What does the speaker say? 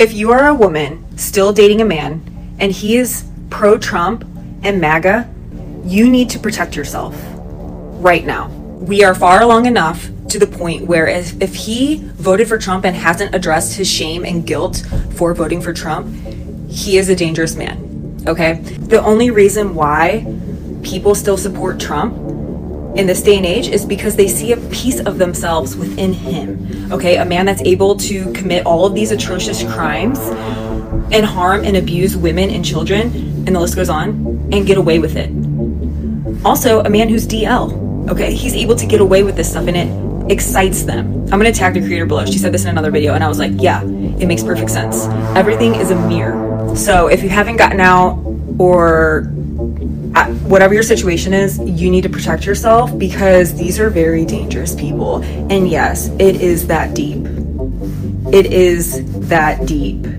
If you are a woman still dating a man and he is pro-Trump and MAGA, you need to protect yourself right now. We are far along enough to the point where if he voted for Trump and hasn't addressed his shame and guilt for voting for Trump, he is a dangerous man, okay? The only reason why people still support Trump in this day and age is because they see a piece of themselves within him, okay? A man that's able to commit all of these atrocious crimes and harm and abuse women and children, and the list goes on, and get away with it. Also, a man who's DL, okay? He's able to get away with this stuff, and it excites them. I'm gonna tag the creator below. She said this in another video, and I was like, yeah, it makes perfect sense. Everything is a mirror. So if you haven't gotten out, or whatever your situation is, you need to protect yourself, because these are very dangerous people. And yes, it is that deep. It is that deep.